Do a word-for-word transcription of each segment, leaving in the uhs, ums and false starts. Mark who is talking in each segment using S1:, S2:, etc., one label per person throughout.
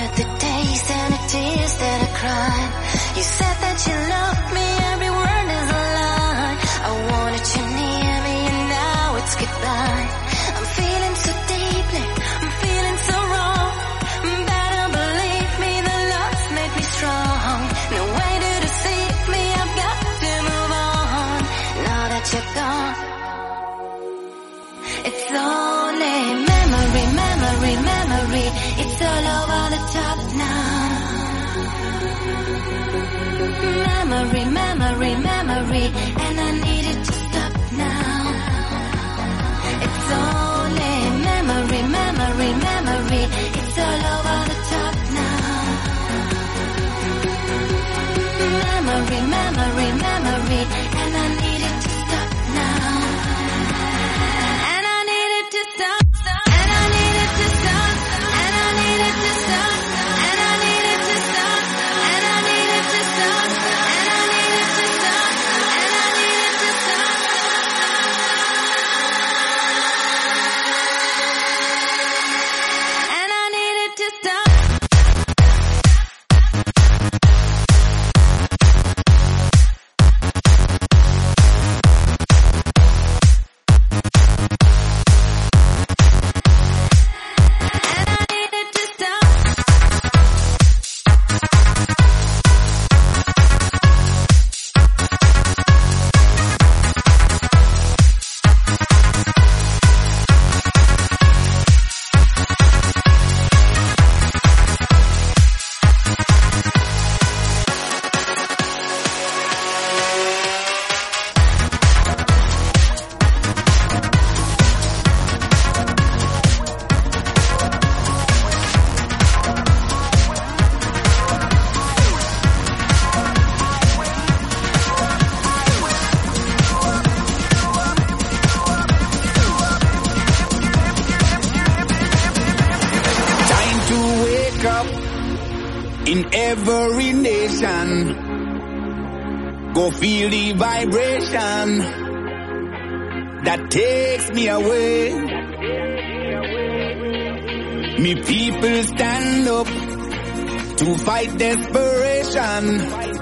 S1: wanted the days and the tears that I cried. You said that you loved me, every word is a lie. I wanted you near me and now it's goodbye. I'm feeling so deeply, I'm feeling so wrong. Better believe me, the loves make me strong. No way to deceive me, I've got to move on. Now that you're gone, it's only memory, memory, memory. It's all over the top now. Memory, memory, memory, and I need it to stop now. It's only memory, memory, memory. It's all over the top now. Memory, memory, memory, and I need it to stop now. And I need it to stop. And I need it to stop. And I need it to stop. And I need it to stop. And I need it to stop. And I need it to stop. And I need it to stop. And I need it to stop.
S2: In every nation, go feel the vibration that takes me away. Me people stand up to fight desperation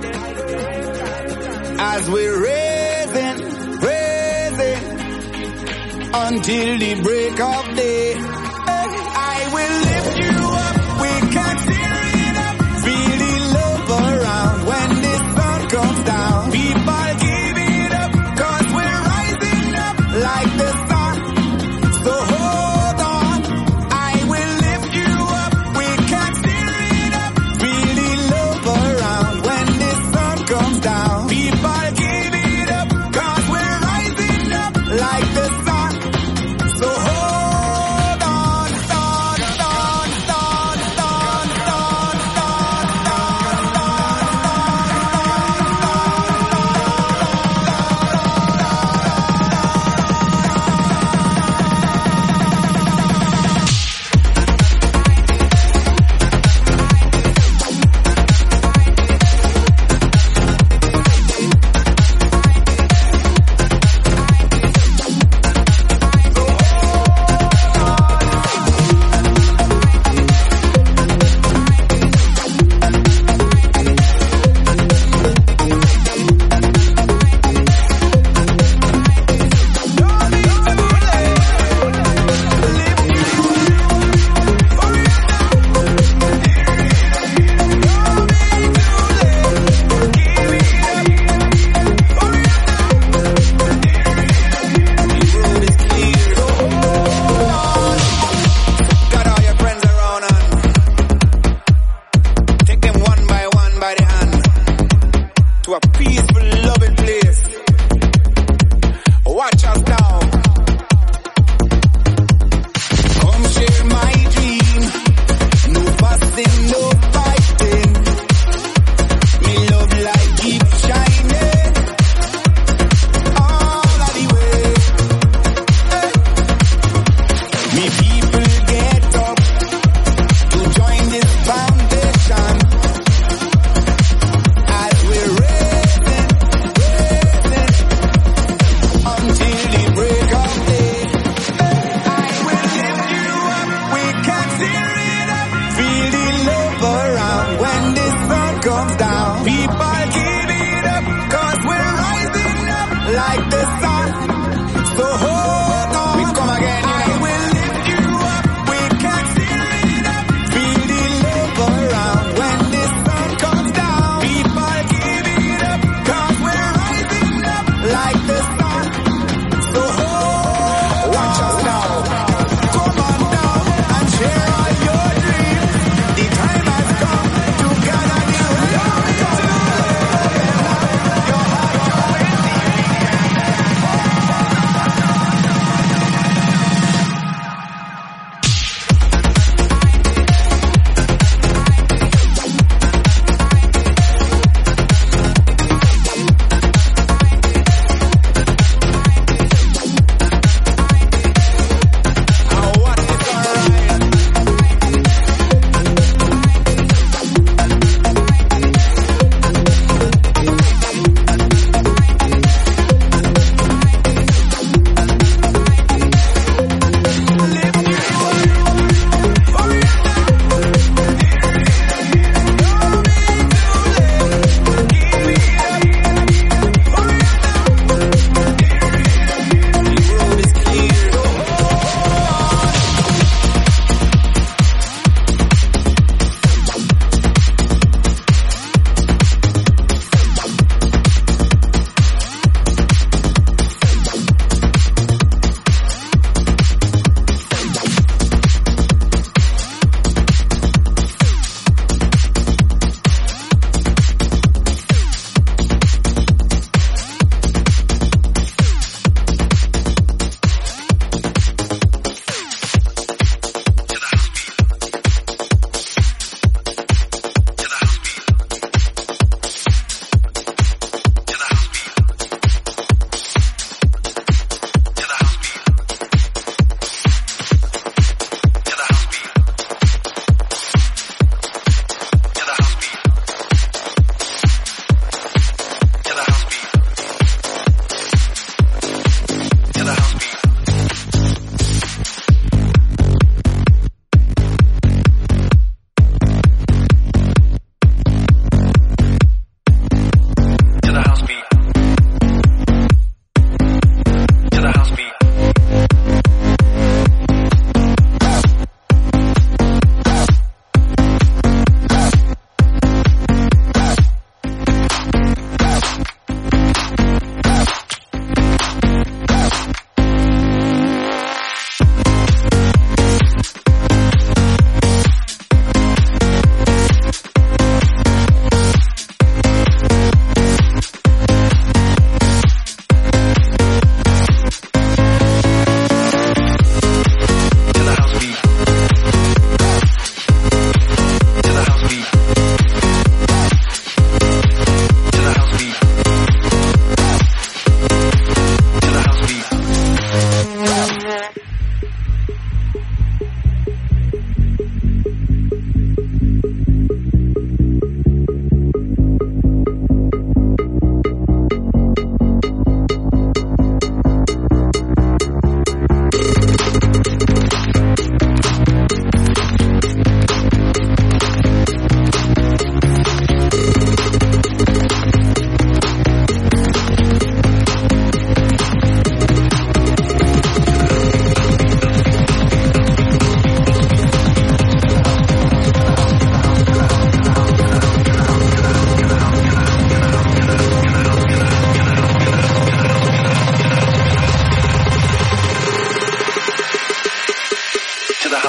S2: as we're raising, raising until the break of day. I will lift you up, we can tear it up. Feel the love around when the sun comes down. People give it up, cause we're rising up like the sun. So hold on, I will lift you up, we can tear it up. Feel the love around when the sun comes down. People give it up, cause we're rising up like the sun. So hold on.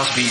S3: house beat.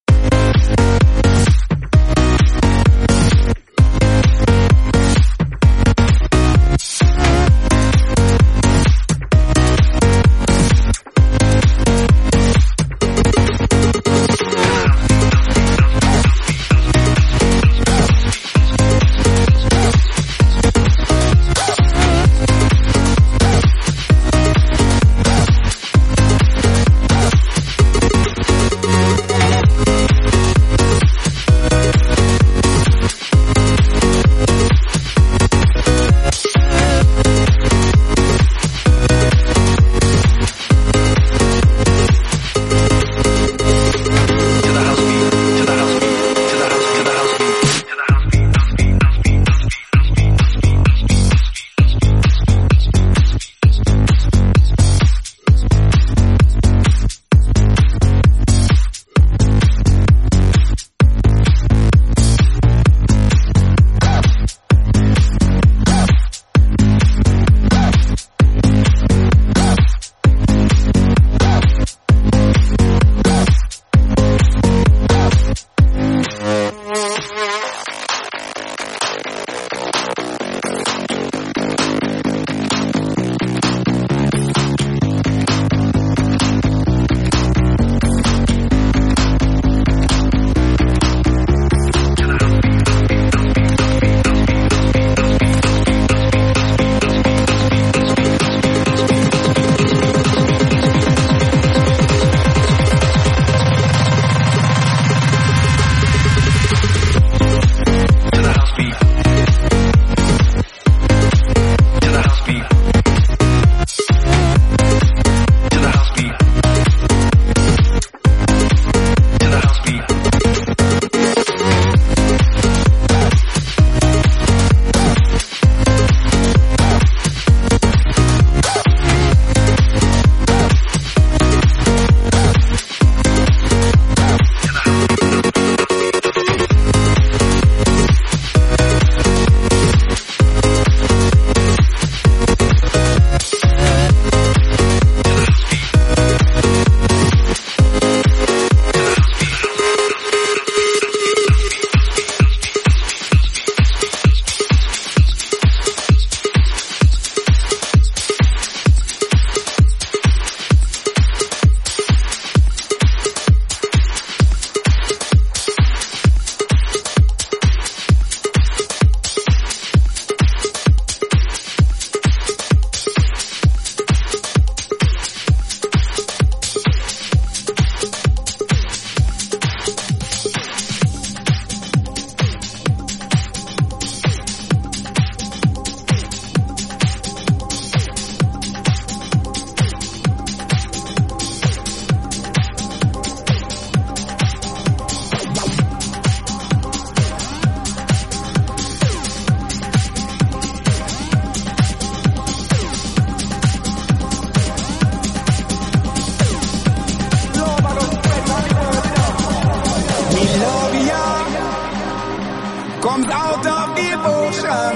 S2: comes out of devotion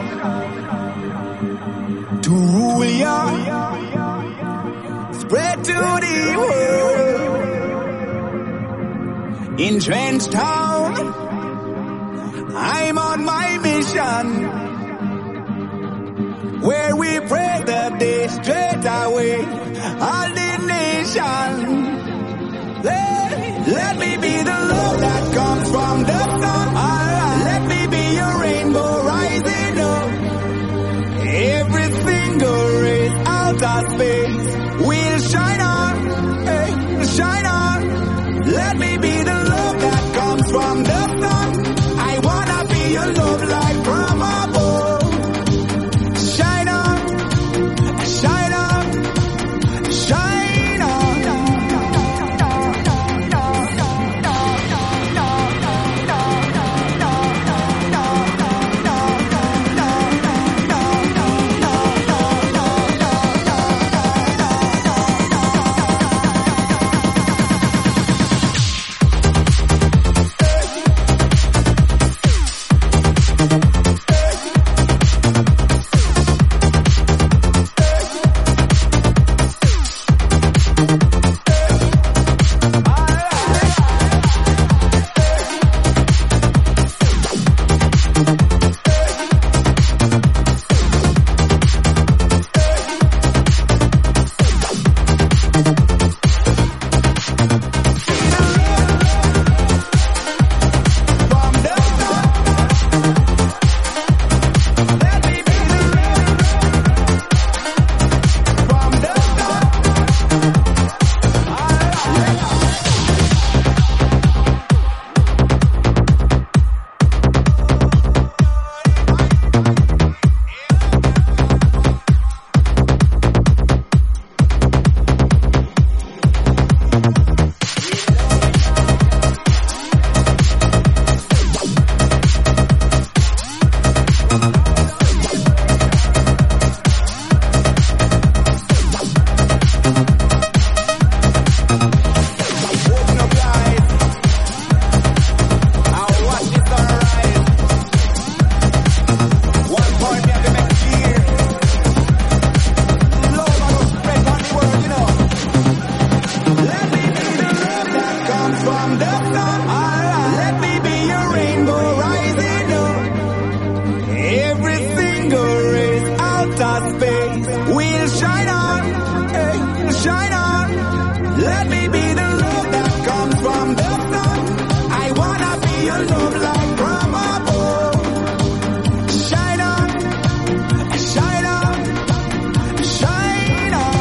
S2: to rule ya, spread to the world. In Trench Town, I'm on my mission, where we pray the day straight away, all the nation. Let, let me be the love that comes from the sun. Right. Let me be your rainbow rising up. Every single race out of space will shine on, hey, shine on. Let me be the love that comes from the sun. I wanna be your love light from above. Shine on, shine on, shine on. sun. Let me be your rainbow rising up. Every single race out of space will shine on, hey, shine on. Let me be the love that comes from the sun. I wanna be your love light from above. Shine on, shine on, shine on.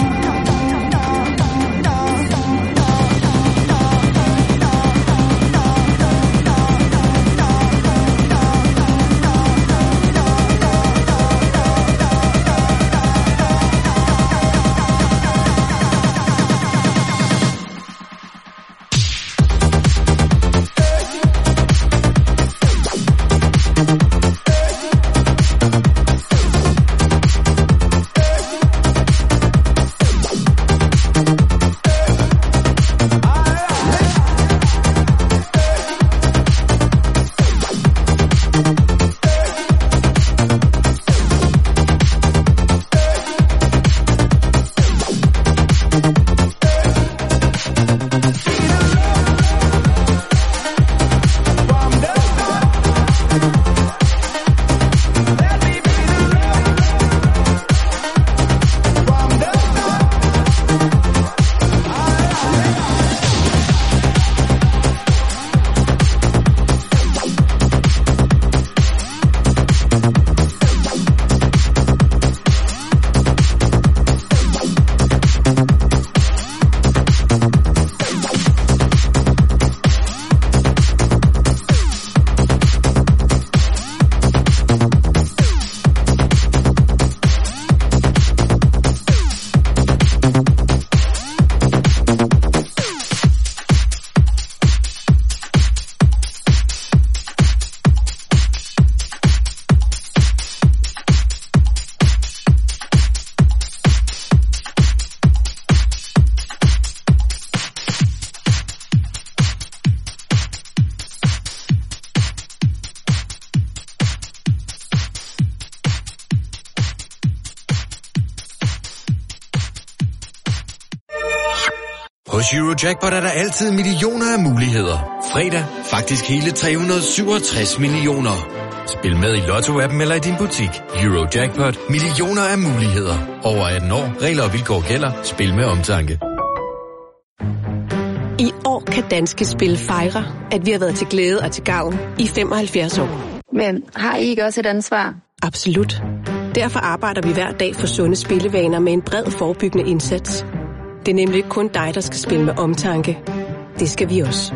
S3: Hos Eurojackpot er der altid millioner af muligheder. Fredag faktisk hele tre hundrede og syvogtres millioner. Spil med i Lotto-appen eller i din butik. Eurojackpot. Millioner af muligheder. Over atten år. Regler og vilkår gælder. Spil med omtanke.
S4: I år kan Danske Spil fejre, at vi har været til glæde og til gavn i femoghalvfjerds år.
S5: Men har I ikke også et ansvar?
S4: Absolut. Derfor arbejder vi hver dag for sunde spillevaner med en bred forebyggende indsats. Det er nemlig ikke kun dig, der skal spille med omtanke. Det skal vi også.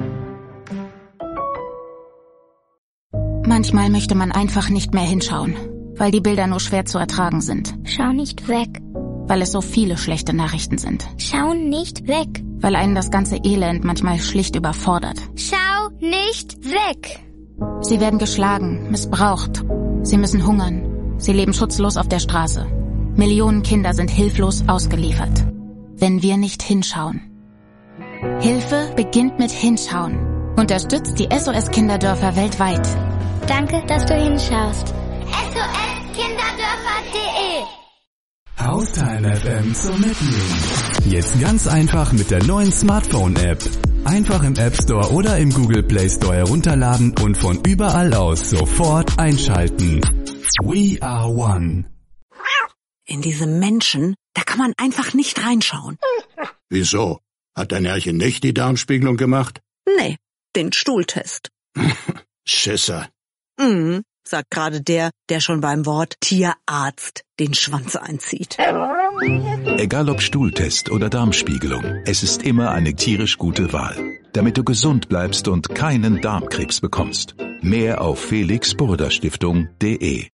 S6: Manchmal möchte man einfach nicht mehr hinschauen, weil die Bilder nur schwer zu ertragen sind.
S7: Schau nicht weg.
S6: Weil es so viele schlechte Nachrichten sind.
S7: Schau nicht weg.
S6: Weil einen das ganze Elend manchmal schlicht überfordert.
S7: Schau nicht weg.
S6: Sie werden geschlagen, missbraucht. Sie müssen hungern. Sie leben schutzlos auf der Straße. Millionen Kinder sind hilflos ausgeliefert. Wenn wir nicht hinschauen. Hilfe beginnt mit Hinschauen. Unterstützt die S O S-Kinderdörfer weltweit.
S7: Danke, dass du hinschaust. S O S Kinderdörfer punkt de
S8: Haustime F M zum Mitnehmen. Jetzt ganz einfach mit der neuen Smartphone-App. Einfach im App Store oder im Google Play Store herunterladen und von überall aus sofort einschalten. We are one.
S9: In diese Menschen, da kann man einfach nicht reinschauen.
S10: Wieso? Hat dein Herrchen nicht die Darmspiegelung gemacht?
S9: Nee, den Stuhltest.
S10: Schisser.
S9: Mhm, sagt gerade der, der schon beim Wort Tierarzt den Schwanz einzieht.
S11: Egal ob Stuhltest oder Darmspiegelung, es ist immer eine tierisch gute Wahl, damit du gesund bleibst und keinen Darmkrebs bekommst. Mehr auf felix burda stiftung punkt de.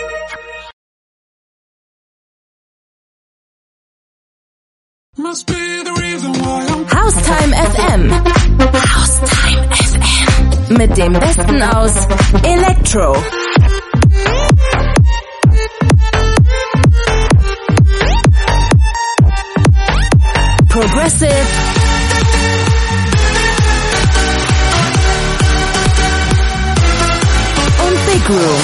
S12: Haustime F M. Haustime F M. Mit dem Besten aus Electro, Progressive und Big Room.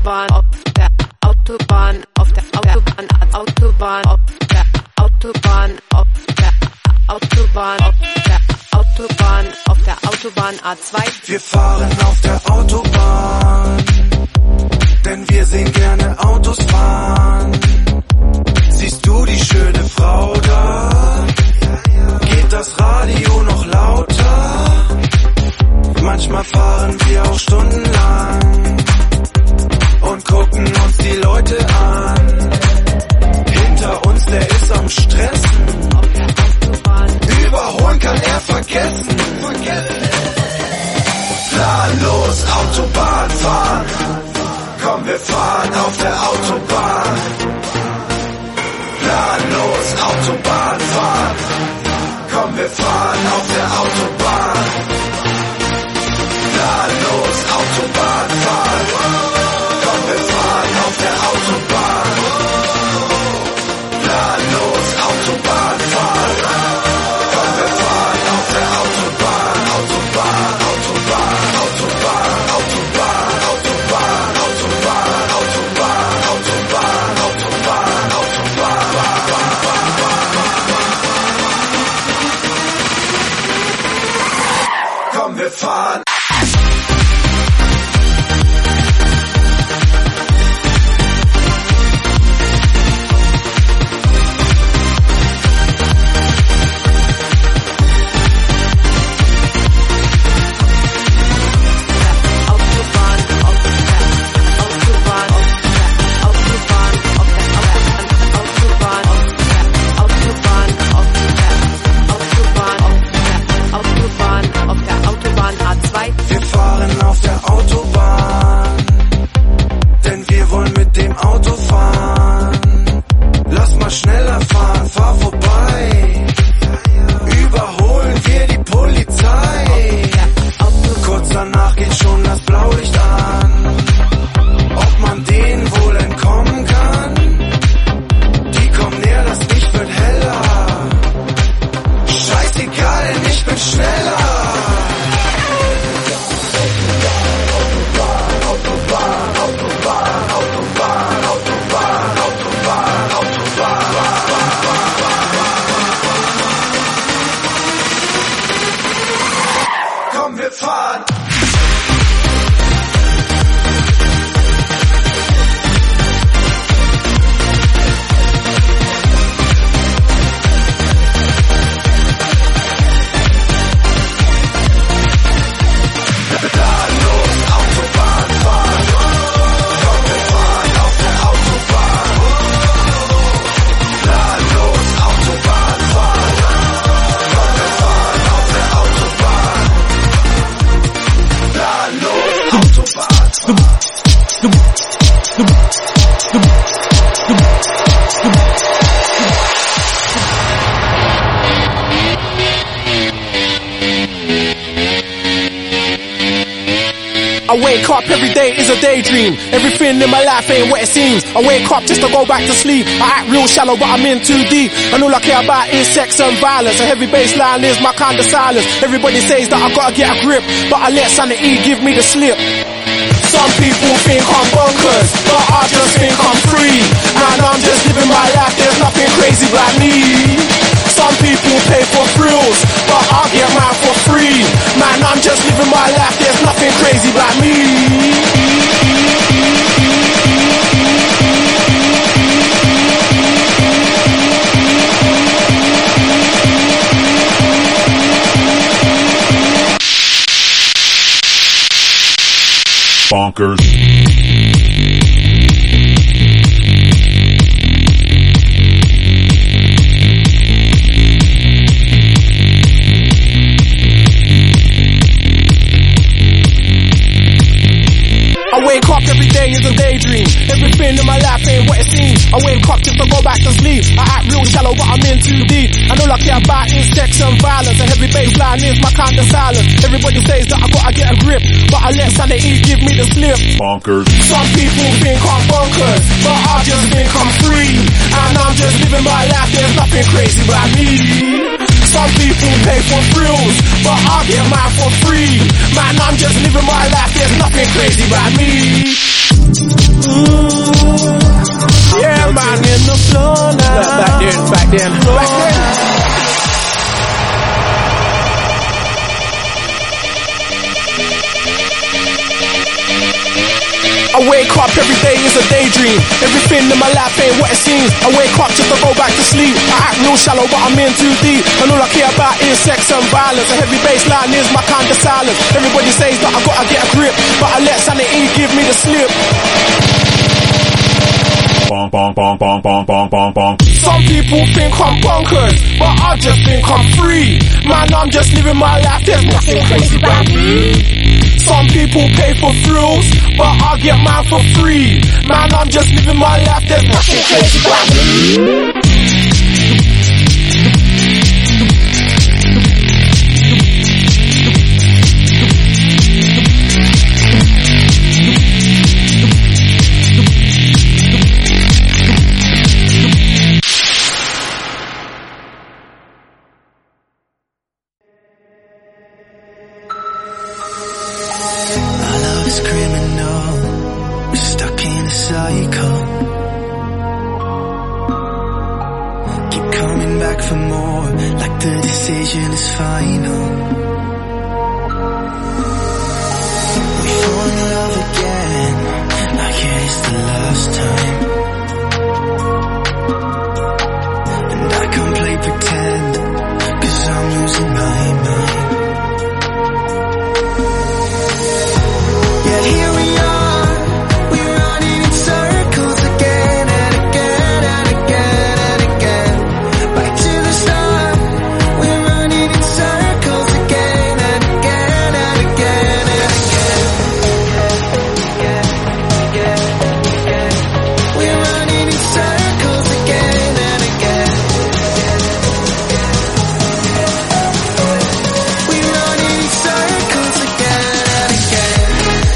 S13: Autobahn, auf der Autobahn, auf der Autobahn, Autobahn, auf der Autobahn, auf der Autobahn, auf der Autobahn, auf der Autobahn A zwei.
S14: Wir fahren auf der Autobahn, denn wir sehen gerne Autos fahren. Siehst du die schöne Frau da? Geht das Radio noch lauter? Manchmal fahren wir auch stundenlang und gucken uns die Leute an. Hinter uns, der ist am Stressen. Überholen kann er vergessen. Planlos Autobahn fahren. Komm, wir fahren auf der Autobahn. Planlos Autobahn fahren. Komm, wir fahren auf der Autobahn. Planlos Autobahn fahren. Komm, wir fahren auf der Autobahn. Planlos Autobahn fahren. Komm, wir fahren auf der Autobahn. Autobahn, Autobahn, Autobahn, Autobahn, Autobahn, Autobahn, Autobahn, Autobahn, Autobahn, Autobahn. Komm, wir fahren.
S15: I wake up every day is a daydream. Everything in my life ain't what it seems. I wake up just to go back to sleep. I act real shallow but I'm in too deep. And all I care about is sex and violence. A heavy baseline is my kind of silence. Everybody says that I gotta get a grip, but I let sanity give me the slip. Some people think I'm bonkers, but I just think I'm free. And I'm just living my life, there's nothing crazy about me. Some people pay for thrills, but I get mine for free. Man, I'm just living my life, there's nothing crazy about me.
S11: Bonkers.
S15: I wake up every day is a daydream. Everything in my life ain't what it seems. I wake up just to go back to sleep. I act real shallow but I'm in too deep. And all I care about is sex and violence. A heavy baseline is my kind of silence. Everybody says that I gotta get a grip, but I let sanity give me the slip.
S11: Bonkers.
S15: Some people think I'm bonkers, but I just think I'm free. And I'm just living my life, there's nothing crazy about me. Some people pay for thrills, but I get mine for free. Man, I'm just living my life, there's nothing crazy about me. Mm. Yeah, man, in the floor now. Back then, back then, back then. I wake up every day is a daydream. Everything in my life ain't what it seems. I wake up just to go back to sleep. I act real shallow but I'm in too deep. And all I care about is sex and violence. A heavy bass line is my kind of silence. Everybody says that I gotta get a grip, but I let sanity give me the slip. Bong, bong, bong, bong, bong, bong, bong, bong. Some people think I'm bonkers, but I just think I'm free. Man, I'm just living my life, there's nothing crazy about me. Some people pay for thrills, but I get mine for free. Man, I'm just living my life, there's nothing crazy about me.
S14: Criminal, we're stuck in a cycle. Keep coming back for more, like the decision is final. We fall in love again, like it's the last time. And I can't play pretend, cause I'm losing my mind. Yet here we are, we're running in circles again and again and again and again. Back to the start, we're running in circles again and again and again and again. We're running in circles again and again. We're running in circles again and again.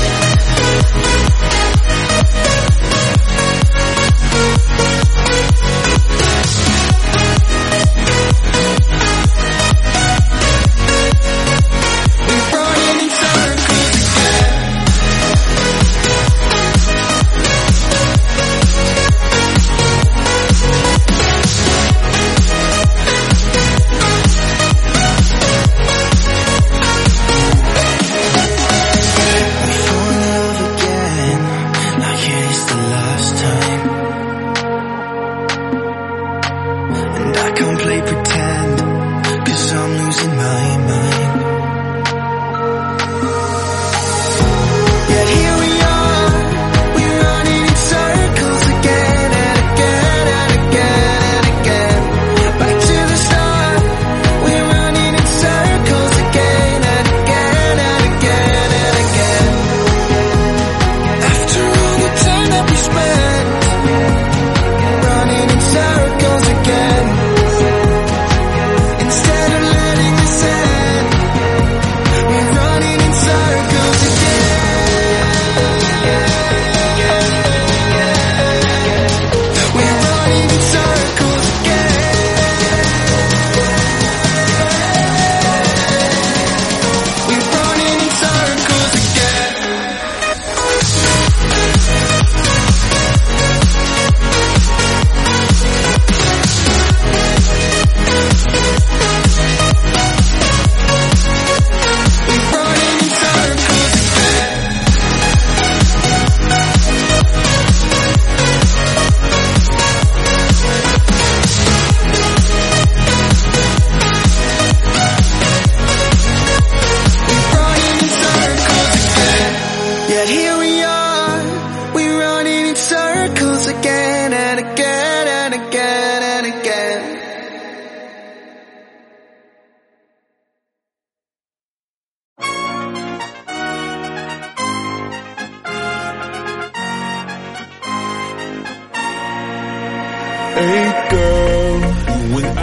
S16: Hey girl, you and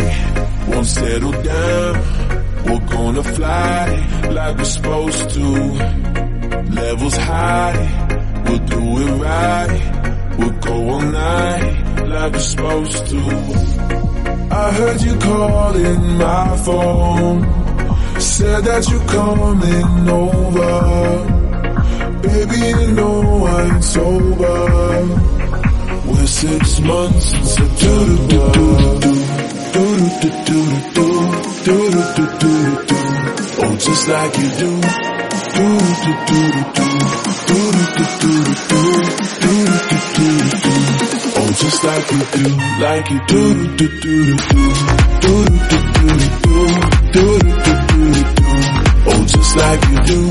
S16: I won't settle down. We're gonna fly like we're supposed to. Levels high, we'll do it right. We'll go all night like we're supposed to. I heard you calling my phone, said that you're coming over. Baby, you know I ain't sober. We're six months in September. Oh, just like you do. Oh, just like you do, like you do. Oh, just like you do.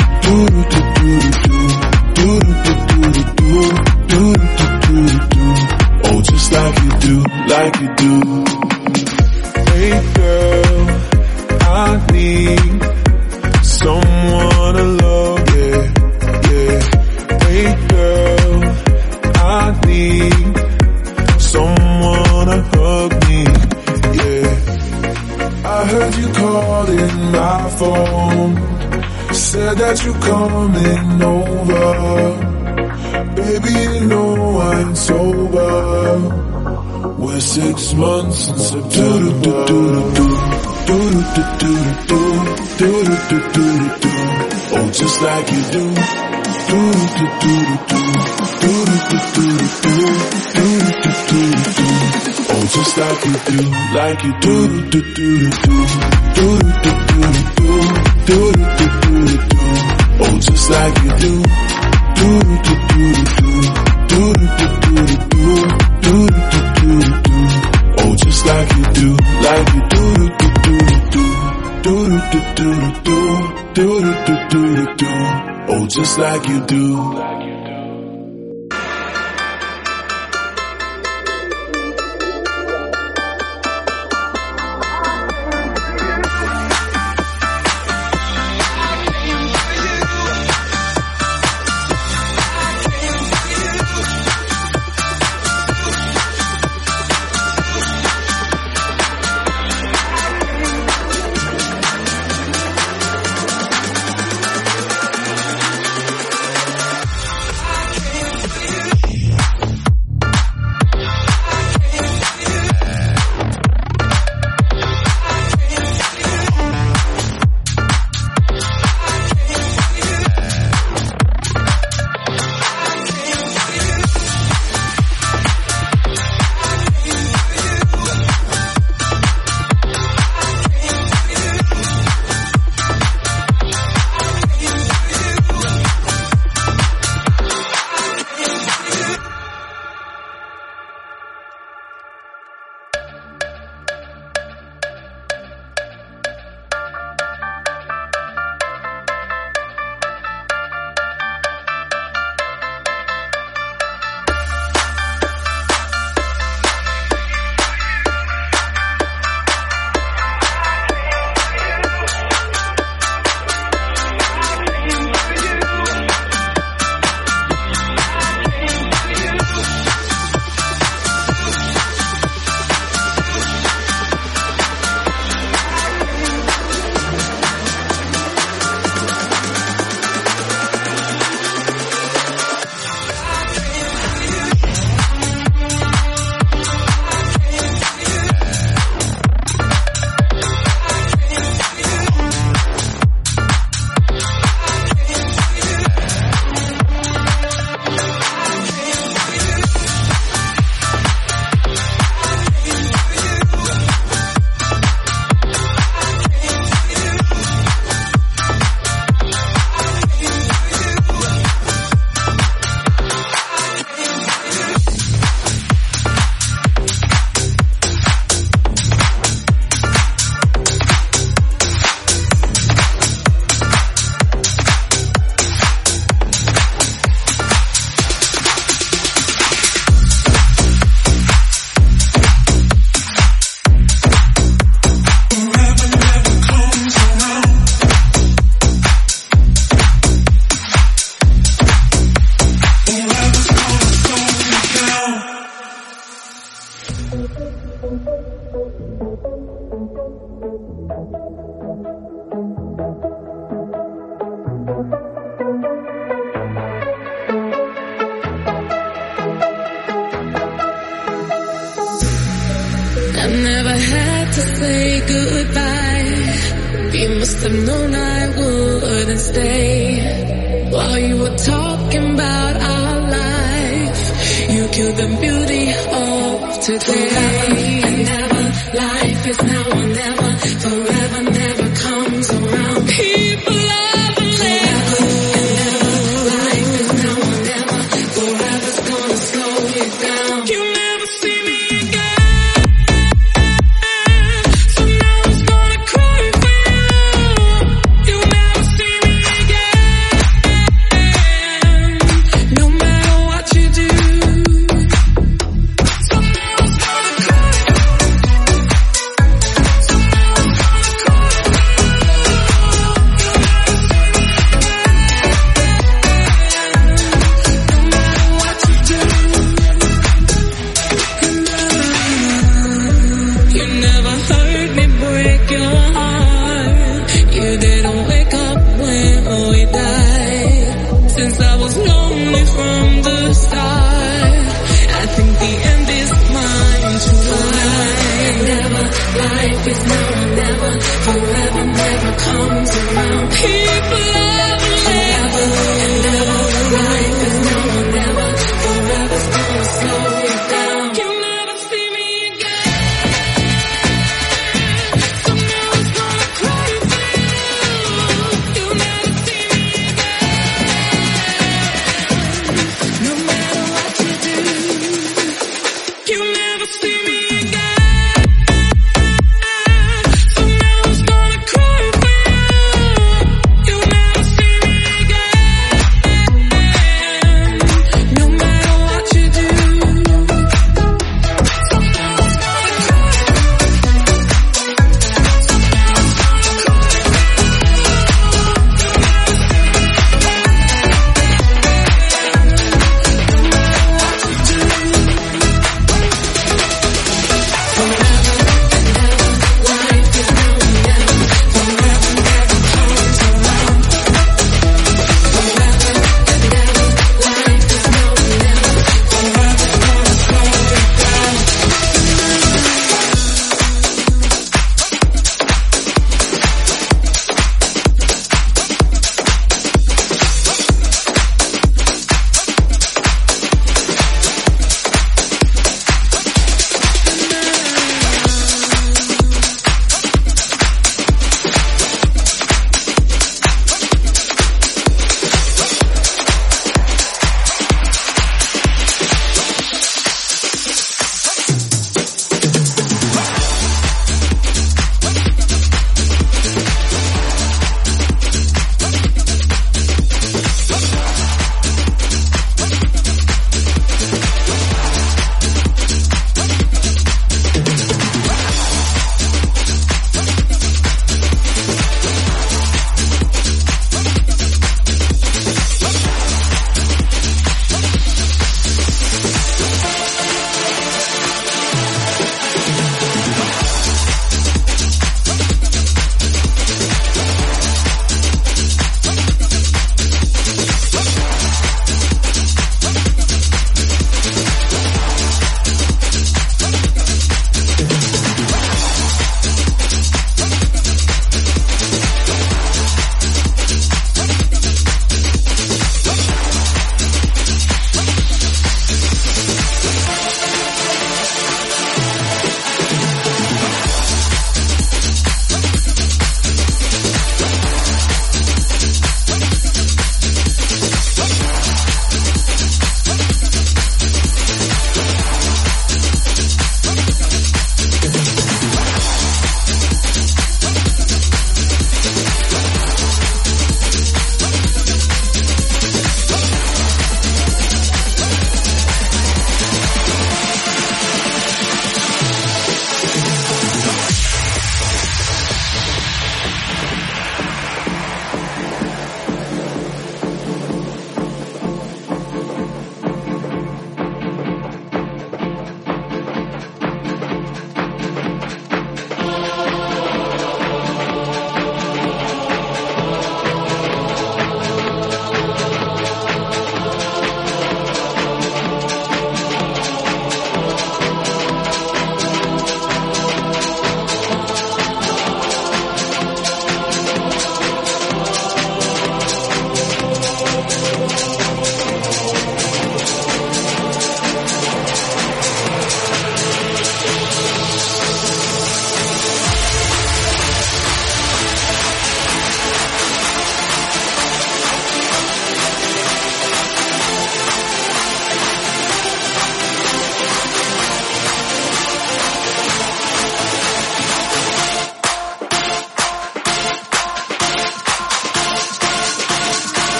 S16: Oh, just like you do, like you do. Hey girl, I need someone to love, yeah, yeah. Hey girl, I need someone to hug me, yeah. I heard you calling my phone, said that you coming over. Baby, you know I'm sober. We're six months in September. Oh, just like you do. Oh, just like you do, like you do. Oh, just like you do. Oh, just like you do, like you do. Oh, just like you do.
S17: I never had to say goodbye. You must have known I wouldn't stay. while you were talking about our life. You killed the beauty of today. Forever and never, life is now or never. Forever never comes around. People love and live. Forever and never, life is now or never. Forever's gonna slow you down. You never see me again, so now I'm gonna cry for you. You never see me again, no matter what you do. So now I'm gonna cry. So now I'm gonna cry. You never see me again, no matter what you do. You never heard me break your heart. You didn't wake up when we died. Since I was lonely from the start, I think the end is mine tonight. Never, life is now or never. Forever never comes around. People love and live. And never, life is now or never. Forever's gonna slow you down. You never see me again, so now I'm gonna cry for you. You never see me again, no matter what you do. You never see me again, so now I'm gonna cry for you. You never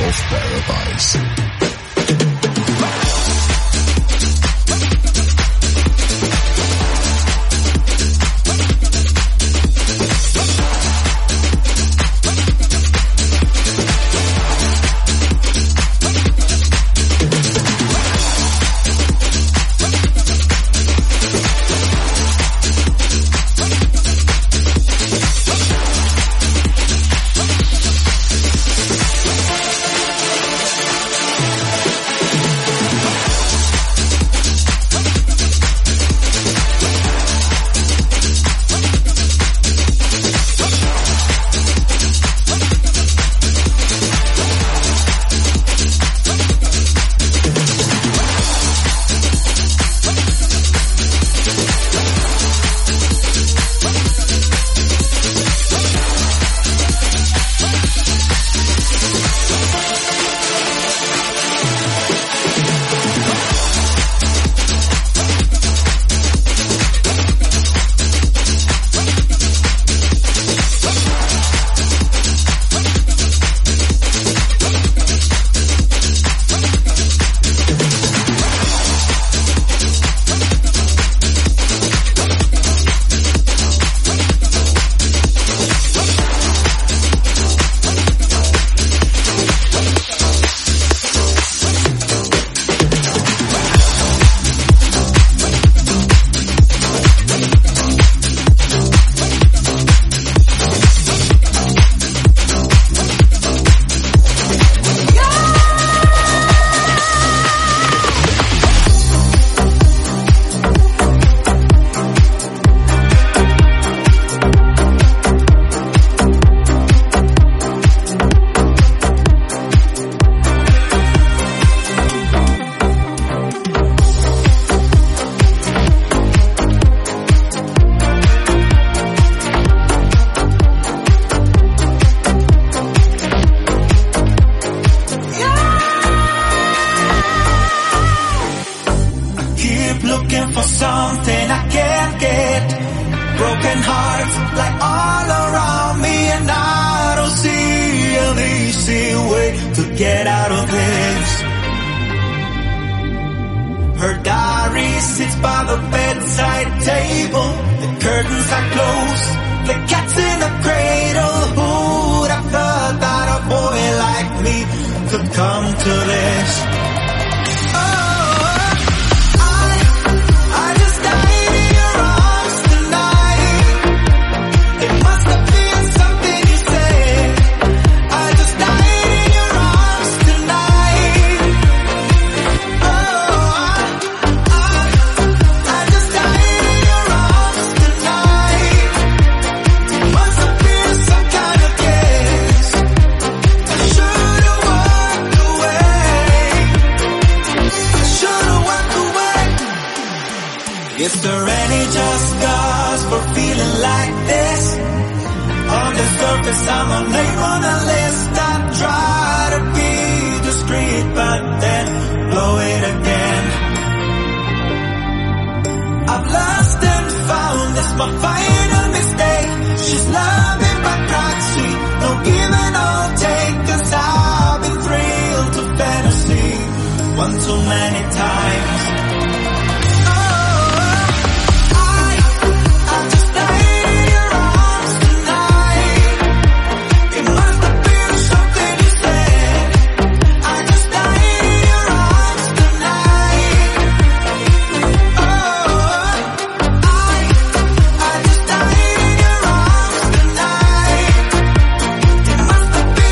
S18: of Paradise.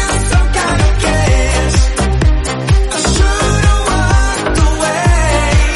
S14: Should've walked away.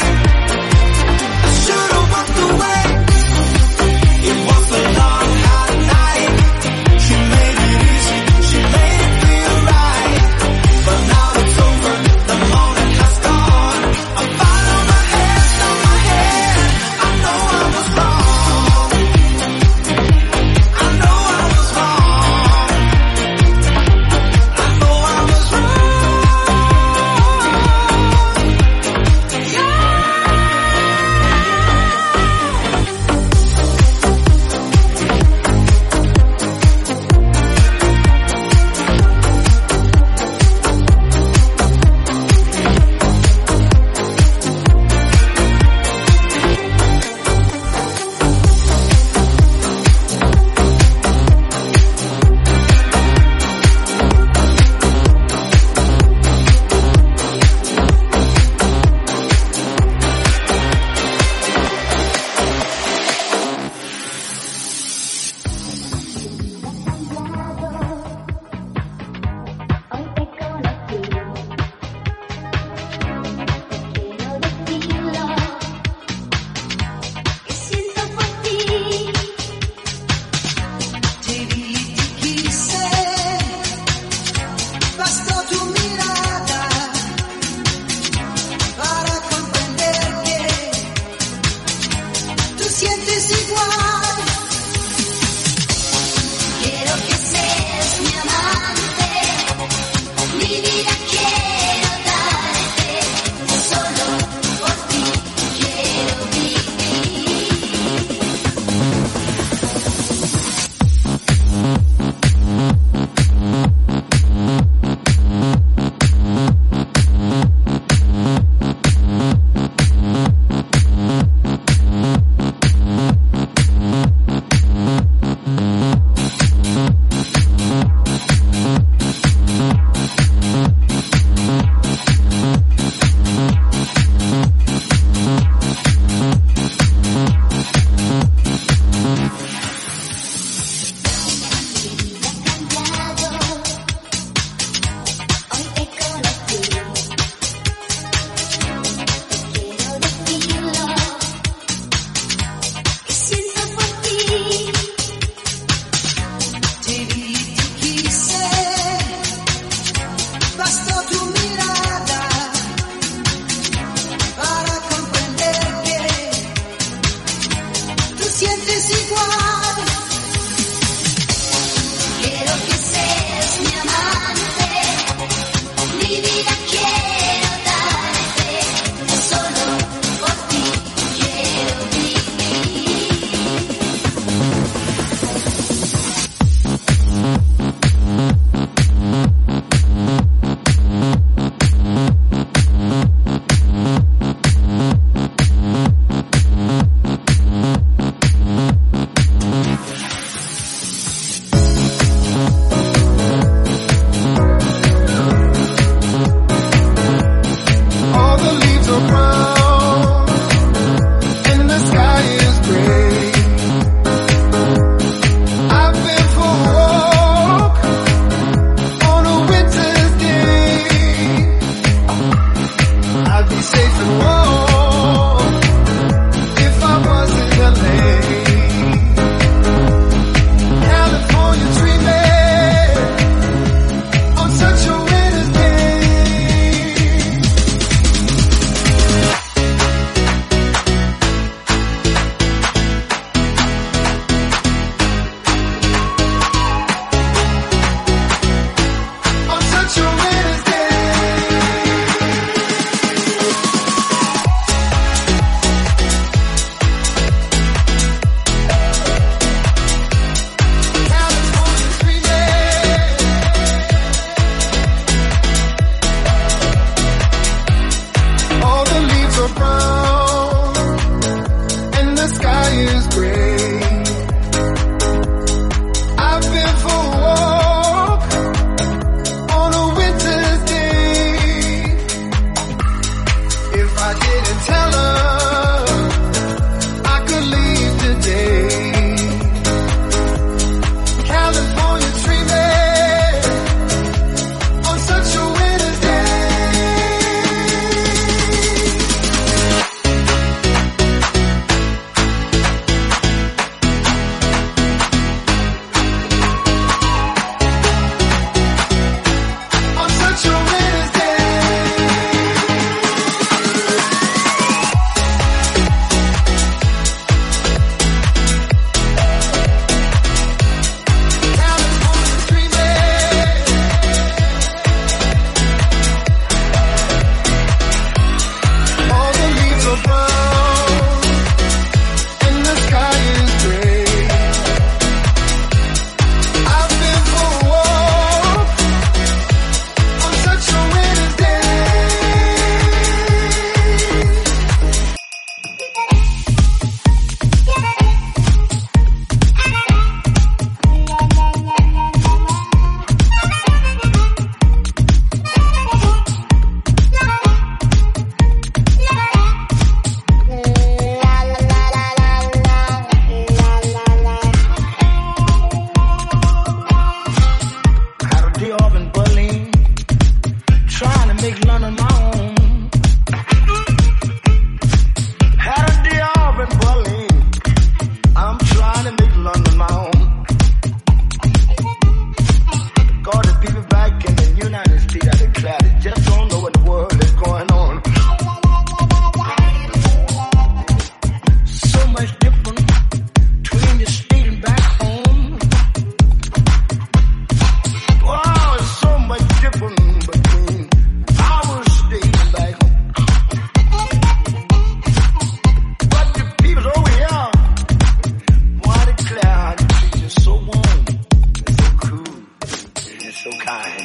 S18: make London my own. Had a job in Berlin. I'm trying to make London my own. Call the people back in the United States, I declare they just don't know what the world is going on. So much different between the state and back home. Wow, it's so much different between our state and back home. But the people over here, why declare how the treat is so warm, it's so cool, it's so kind.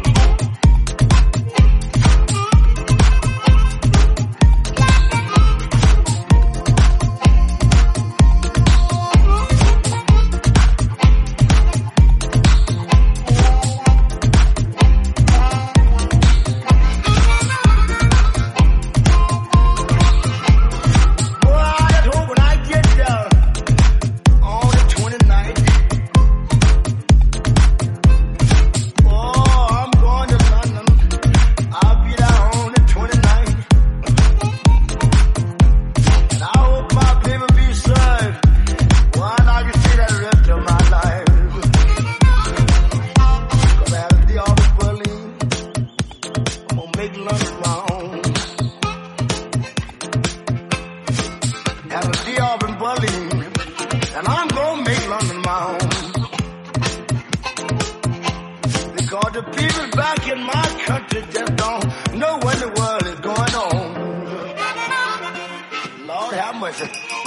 S18: The people back in my country just don't know what the world is going on. Lord have mercy.